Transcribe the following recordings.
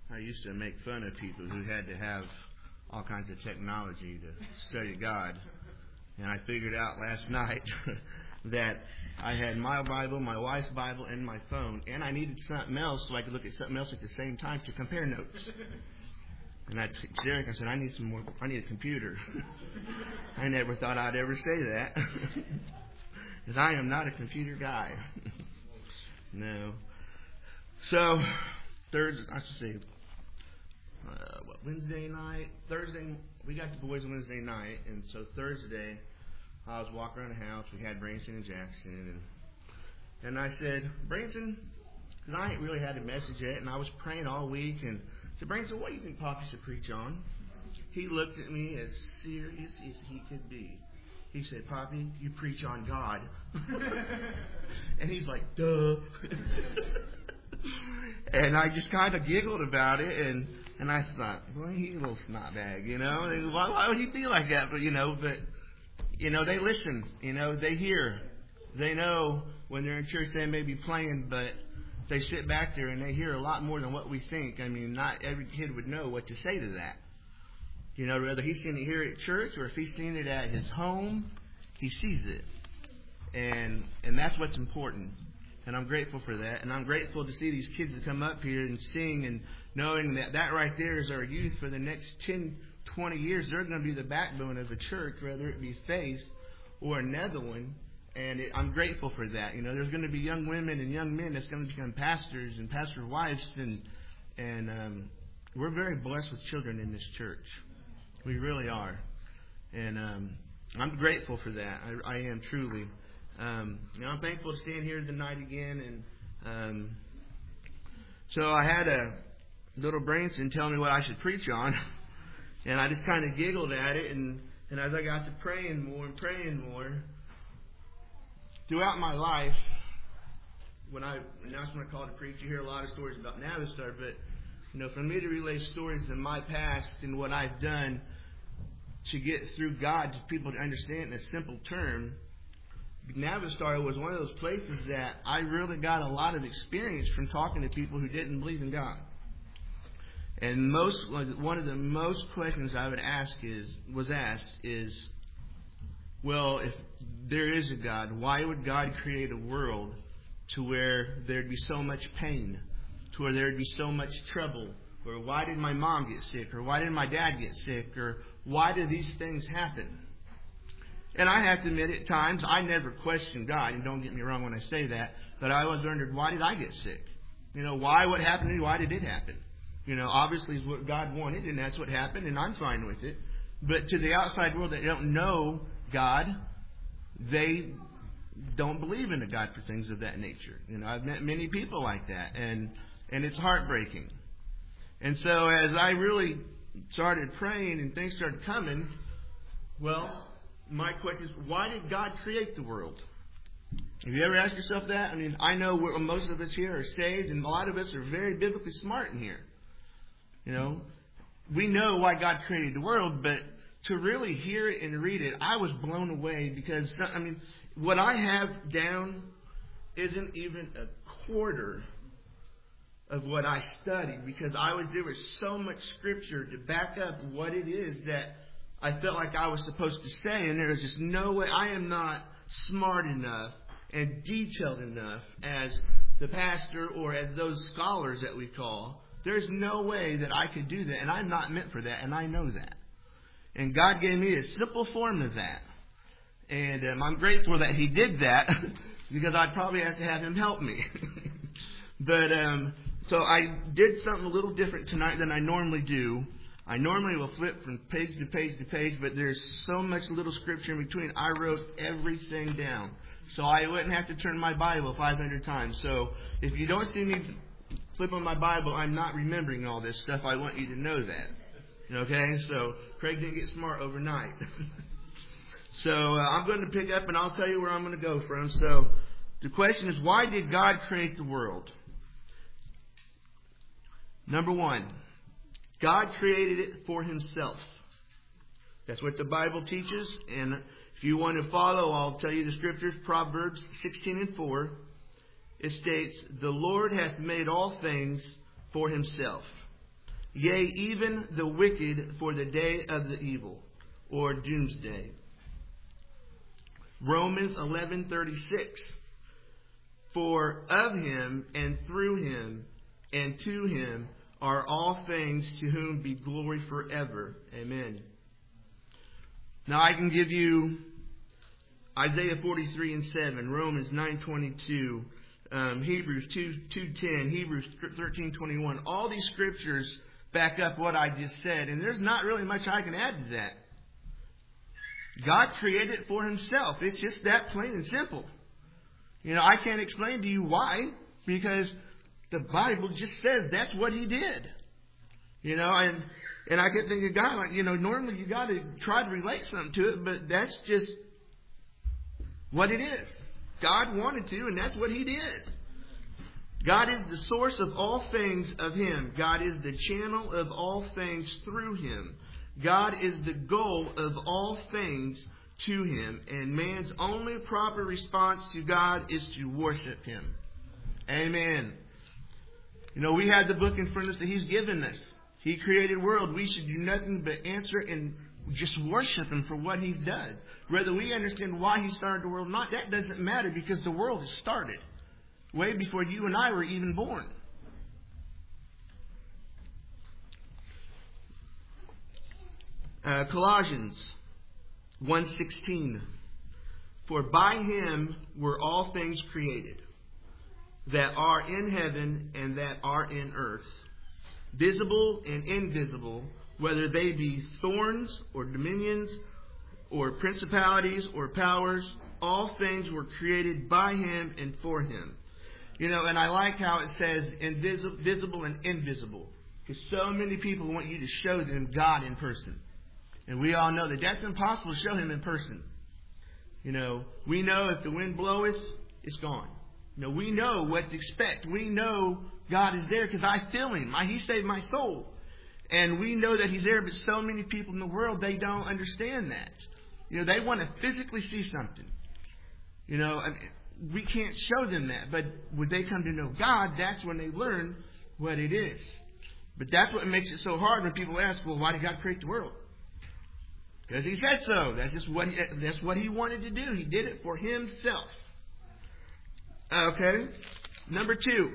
I used to make fun of people who had to have all kinds of technology to study God. And I figured out last night that I had my Bible, my wife's Bible, and my phone, and I needed something else so I could look at something else at the same time to compare notes. And I told Derek, I said, I need a computer. I never thought I'd ever say that. Because I am not a computer guy. No. So, Wednesday night, Thursday, we got the boys Wednesday night, and so Thursday, I was walking around the house. We had Branson and Jackson, and I said, Branson, because I ain't really had a message yet, and I was praying all week, and I said, Branson, what do you think Poppy should preach on? He looked at me as serious as he could be. He said, Poppy, you preach on God. And he's like, duh. And I just kind of giggled about it, and I thought, boy, he's a little snot bag, you know. Why would he be like that? But, they listen, they hear. They know when they're in church they may be playing, but they sit back there and they hear a lot more than what we think. I mean, not every kid would know what to say to that. Whether he's seen it here at church or if he's seen it at his home, he sees it. And that's what's important. And I'm grateful for that. And I'm grateful to see these kids that come up here and sing and knowing that right there is our youth for the next 10, 20 years. They're going to be the backbone of a church, whether it be Faith or another one. And I'm grateful for that. There's going to be young women and young men that's going to become pastors and pastor wives. And we're very blessed with children in this church. We really are. And I'm grateful for that. I am truly. I'm thankful to stand here tonight again. And so I had a little Branson tell me what I should preach on. And I just kind of giggled at it. And as I got to praying more, throughout my life, that's when I called to preach, you hear a lot of stories about Navistar. But, for me to relay stories in my past and what I've done to get through God to people to understand in a simple term, Navistar was one of those places that I really got a lot of experience from talking to people who didn't believe in God. And one of the most questions I was asked is, well, if there is a God, why would God create a world to where there'd be so much pain, to where there'd be so much trouble, or why did my mom get sick, or why did my dad get sick, or why do these things happen? And I have to admit, at times, I never questioned God, and don't get me wrong when I say that, but I always wondered, why did I get sick? What happened to me? Why did it happen? Obviously it's what God wanted, and that's what happened, and I'm fine with it. But to the outside world that don't know God, they don't believe in a God for things of that nature. I've met many people like that, and it's heartbreaking. And so as I really started praying and things started coming, well, my question is, why did God create the world? Have you ever asked yourself that? I know most of us here are saved, and a lot of us are very biblically smart in here. We know why God created the world, but to really hear it and read it, I was blown away because, what I have down isn't even a quarter of what I studied because there was so much scripture to back up what it is that I felt like I was supposed to say, and there was just no way. I am not smart enough and detailed enough as the pastor or as those scholars that we call. There's no way that I could do that, and I'm not meant for that, and I know that. And God gave me a simple form of that. And I'm grateful that He did that because I'd probably have to have Him help me. But so I did something a little different tonight than I normally do. I normally will flip from page to page to page, but there's so much little scripture in between. I wrote everything down, so I wouldn't have to turn my Bible 500 times. So if you don't see me flip on my Bible, I'm not remembering all this stuff. I want you to know that. Okay? So Craig didn't get smart overnight. So I'm going to pick up and I'll tell you where I'm going to go from. So the question is, why did God create the world? Number one, God created it for Himself. That's what the Bible teaches. And if you want to follow, I'll tell you the scriptures. Proverbs 16:4. It states, "The Lord hath made all things for Himself. yea, even the wicked for the day of the evil, or doomsday. Romans 11:36. For of him, and through him, and to him are all things, to whom be glory forever. Amen. Now I can give you Isaiah 43:7, Romans 9:22, Hebrews 2:10, Hebrews 13:21. All these scriptures back up what I just said, and there's not really much I can add to that. God created it for himself. It's just that plain and simple. I can't explain to you why, because the Bible just says that's what he did. And I can think of God like, normally you got to try to relate something to it, but that's just what it is. God wanted to, and that's what he did. God is the source of all things of him. God is the channel of all things through him. God is the goal of all things to him. And man's only proper response to God is to worship him. Amen. We have the book in front of us that he's given us. He created the world. We should do nothing but answer and just worship him for what he's done. Whether we understand why he started the world or not, that doesn't matter, because the world has started way before you and I were even born. Colossians 1:16. For by him were all things created, that are in heaven and that are in earth, visible and invisible, whether they be thrones or dominions or principalities or powers. All things were created by him and for him. And I like how it says visible and invisible, because so many people want you to show them God in person. And we all know that that's impossible to show him in person. We know if the wind bloweth, it's gone. We know what to expect. We know God is there because I feel him. He saved my soul. And we know that he's there, but so many people in the world, they don't understand that. They want to physically see something. We can't show them that. But when they come to know God, that's when they learn what it is. But that's what makes it so hard when people ask, well, why did God create the world? Because he said so. That's what he wanted to do. He did it for himself. Okay. Number 2.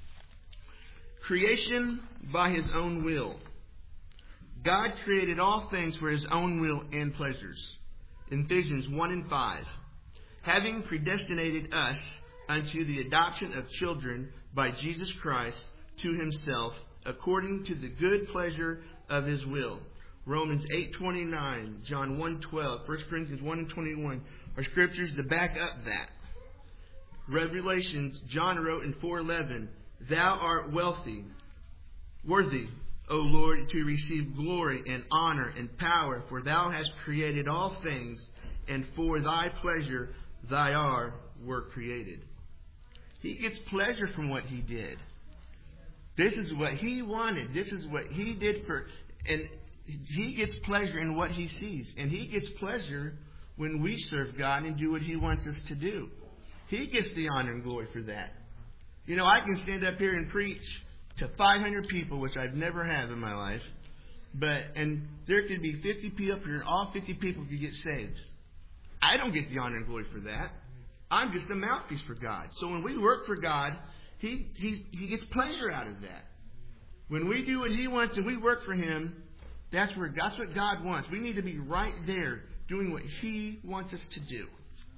Creation by his own will. God created all things for his own will and pleasures. Ephesians 1:5. Having predestinated us unto the adoption of children by Jesus Christ to himself, according to the good pleasure of his will. Romans 8:29, John 1:12, 1 Corinthians 1:21 are scriptures to back up that. Revelations, John wrote in 4:11, Thou art worthy, O Lord, to receive glory and honor and power, for thou hast created all things, and for thy pleasure were created. He gets pleasure from what he did. This is what he wanted. This is what he did and he gets pleasure in what he sees. And he gets pleasure when we serve God and do what he wants us to do. He gets the honor and glory for that. I can stand up here and preach to 500 people, which I've never had in my life. And there could be 50 people up here, and all 50 people could get saved. I don't get the honor and glory for that. I'm just a mouthpiece for God. So when we work for God, He gets pleasure out of that. When we do what he wants and we work for him, that's what God wants. We need to be right there doing what he wants us to do.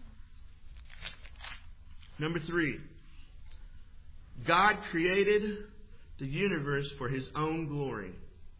Number 3. God created the universe for his own glory.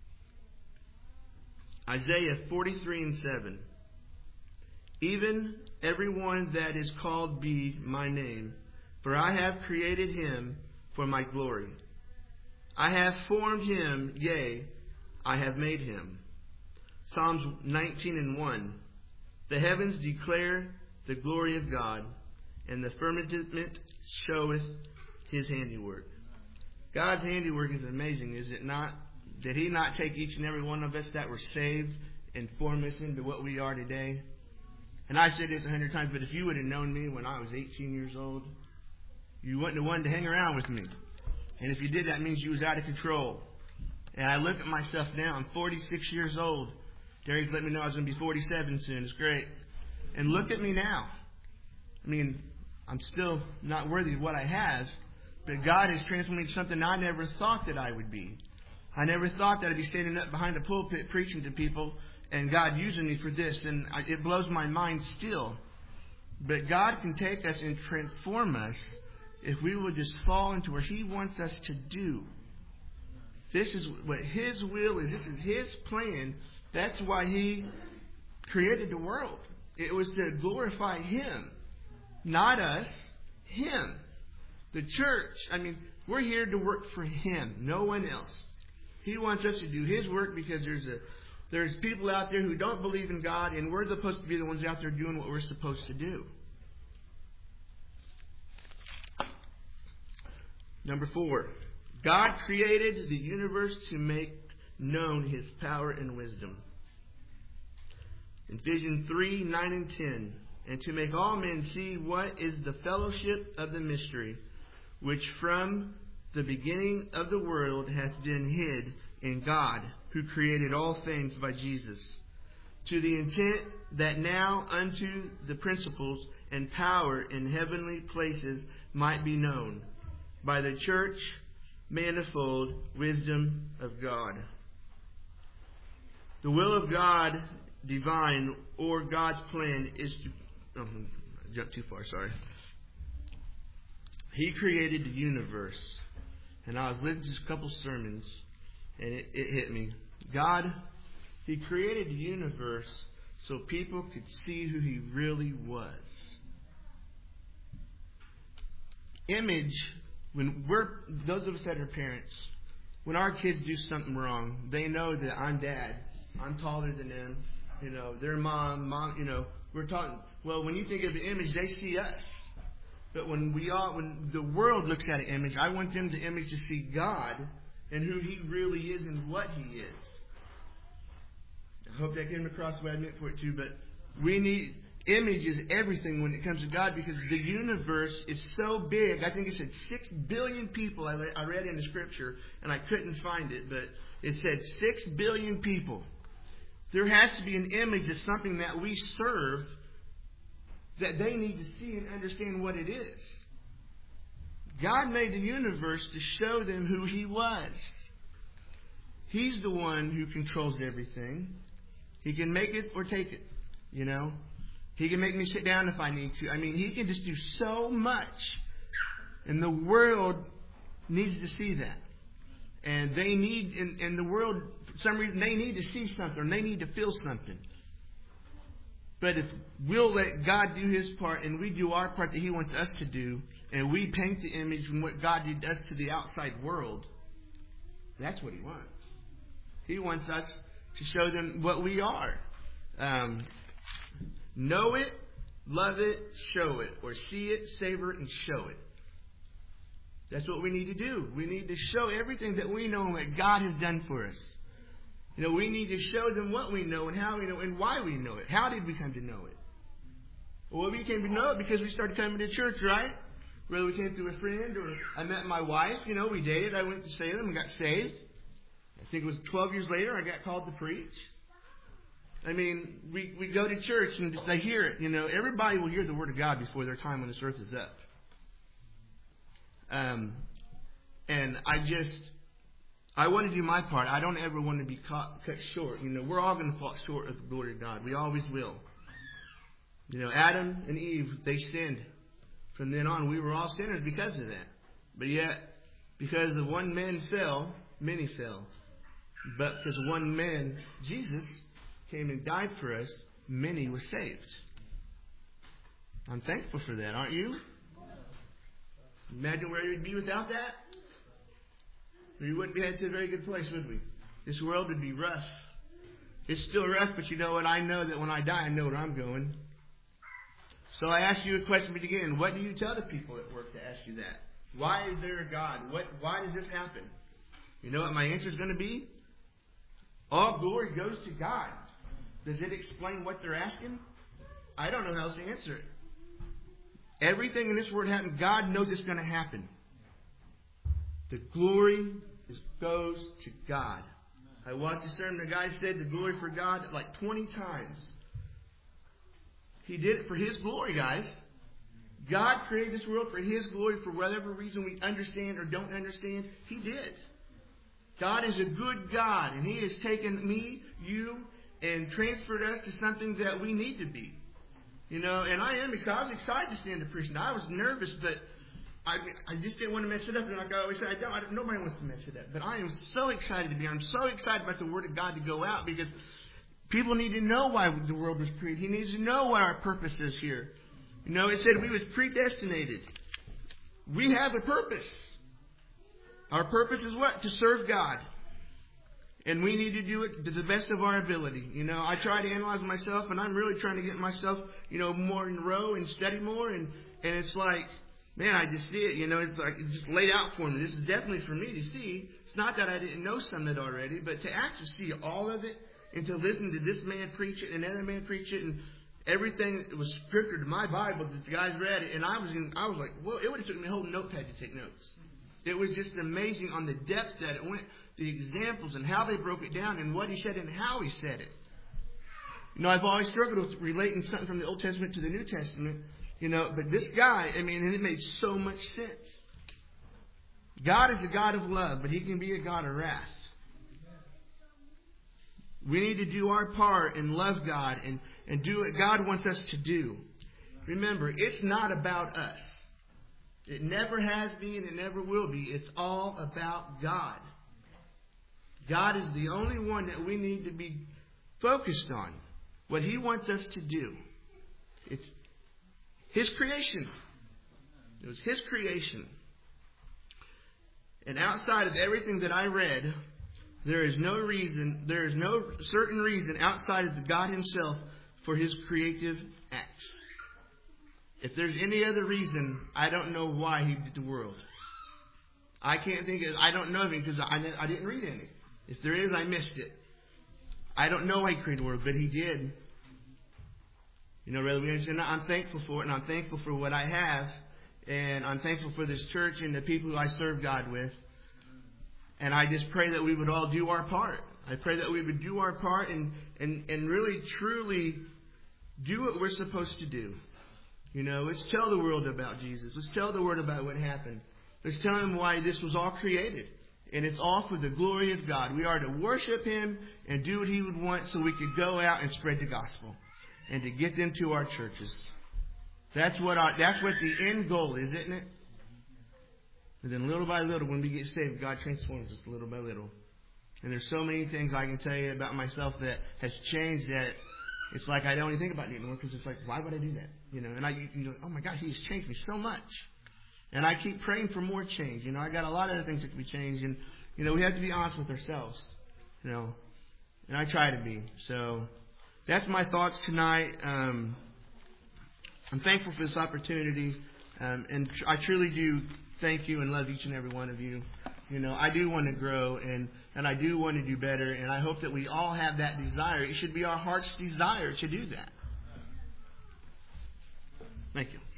Isaiah 43:7. Even everyone that is called be my name, for I have created him for my glory. I have formed him, yea, I have made him. Psalms 19:1. The heavens declare the glory of God, and the firmament showeth his handiwork. God's handiwork is amazing, is it not? Did he not take each and every one of us that were saved and form us into what we are today? And I said this 100 times, but if you would have known me when I was 18 years old, you wouldn't have wanted to hang around with me. And if you did, that means you was out of control. And I look at myself now. I'm 46 years old. Darius let me know I was going to be 47 soon. It's great. And look at me now. I mean, I'm still not worthy of what I have. But God has transformed me into something I never thought that I would be. I never thought that I'd be standing up behind a pulpit preaching to people and God using me for this. And it blows my mind still. But God can take us and transform us if we will just fall into where He wants us to do. This is what His will is. This is His plan. That's why He created the world. It was to glorify Him. Not us. Him. The church. I mean, we're here to work for Him. No one else. He wants us to do His work because there's people out there who don't believe in God, and we're supposed to be the ones out there doing what we're supposed to do. Number 4. God created the universe to make known His power and wisdom. Ephesians 3, 9 and 10. And to make all men see what is the fellowship of the mystery, which from the beginning of the world hath been hid in God, who created all things by Jesus, to the intent that now unto the principles and power in heavenly places might be known, by the church manifold wisdom of God. The will of God, divine, or God's plan is to... I jumped too far, sorry. He created the universe. And I was listening to a couple sermons, and it hit me. God, He created the universe so people could see who He really was. Image, when those of us that are parents, when our kids do something wrong, they know that I'm dad. I'm taller than them. You know, their mom, we're talking. Well, when you think of an image, they see us. But when the world looks at an image, I want them to image to see God and who He really is and what He is. I hope that came across the way I meant for it too. But we need image is everything when it comes to God, because the universe is so big. I think it said 6 billion people. I read in the scripture and I couldn't find it, but it said 6 billion people. There has to be an image of something that we serve that they need to see and understand what it is. God made the universe to show them who He was. He's the one who controls everything. He can make it or take it, you know. He can make me sit down if I need to. I mean, He can just do so much. And the world needs to see that. And they need, in the world, for some reason, they need to see something. Or they need to feel something. But if we'll let God do His part and we do our part that He wants us to do, and we paint the image from what God does to the outside world, that's what He wants. He wants us to show them what we are. Know it, love it, show it. Or see it, savor it, and show it. That's what we need to do. We need to show everything that we know and what God has done for us. You know, we need to show them what we know and how we know and why we know it. How did we come to know it? Well, we came to know it because we started coming to church, right? Whether we came through a friend or I met my wife, you know, we dated. I went to Salem and got saved. I think it was 12 years later I got called to preach. I mean, we go to church and they hear it. You know, everybody will hear the Word of God before their time on this earth is up. And I want to do my part. I don't ever want to be cut short. You know, we're all going to fall short of the glory of God. We always will. You know, Adam and Eve, they sinned. From then on, we were all sinners because of that. But yet, because of one man fell, many fell. But because one man, Jesus, came and died for us, many were saved. I'm thankful for that, aren't you? Imagine where you'd be without that. We wouldn't be headed to a very good place, would we? This world would be rough. It's still rough, but you know what? I know that when I die, I know where I'm going. So I ask you a question again. What do you tell the people at work to ask you that? Why is there a God? Why does this happen? You know what my answer is going to be? All glory goes to God. Does it explain what they're asking? I don't know how else to answer it. Everything in this world happened. God knows it's going to happen. The glory goes to God. I watched a sermon. The guy said the glory for God like 20 times. He did it for His glory, guys. God created this world for His glory for whatever reason we understand or don't understand. He did. God is a good God, and He has taken me, you, and transferred us to something that we need to be. And I was excited to stand to preach. I was nervous, but I just didn't want to mess it up. And like I always say, nobody wants to mess it up. But I am so excited to be here. I'm so excited about the Word of God to go out because people need to know why the world was created. He needs to know what our purpose is here. It said we was predestinated. We have a purpose. Our purpose is what? To serve God. And we need to do it to the best of our ability. I try to analyze myself, and I'm really trying to get myself, more in a row and study more. And it's like, man, I just see it. It's like it's just laid out for me. This is definitely for me to see. It's not that I didn't know some of it already, but to actually see all of it and to listen to this man preach it and another man preach it and everything that was scripted in my Bible that the guys read it, and I was like, well, it would have taken me a whole notepad to take notes. It was just amazing on the depth that it went, the examples and how they broke it down and what he said and how he said it. I've always struggled with relating something from the Old Testament to the New Testament, but this guy, and it made so much sense. God is a God of love, but He can be a God of wrath. We need to do our part and love God and do what God wants us to do. Remember, it's not about us. It never has been and it never will be. It's all about God. God is the only one that we need to be focused on. What He wants us to do. It's His creation. It was His creation. And outside of everything that I read, there is no certain reason outside of God Himself for His creative acts. If there's any other reason, I don't know why He did the world. I can't think of, I don't know of it because I didn't read any. If there is, I missed it. I don't know why He created the world, but He did. Brother, I'm thankful for it, and I'm thankful for what I have, and I'm thankful for this church and the people who I serve God with. And I just pray that we would all do our part. I pray that we would do our part and really, truly do what we're supposed to do. Let's tell the world about Jesus. Let's tell the world about what happened. Let's tell them why this was all created. And it's all for the glory of God. We are to worship Him and do what He would want so we could go out and spread the gospel and to get them to our churches. That's what the end goal is, isn't it? And then little by little, when we get saved, God transforms us little by little. And there's so many things I can tell you about myself that has changed that it's like I don't even think about it anymore because it's like, why would I do that? And oh my gosh, He has changed me so much. And I keep praying for more change. I got a lot of other things that can be changed. And, we have to be honest with ourselves. And I try to be. So that's my thoughts tonight. I'm thankful for this opportunity. And I truly do thank you and love each and every one of you. I do want to grow and I do want to do better. And I hope that we all have that desire. It should be our heart's desire to do that. Thank you.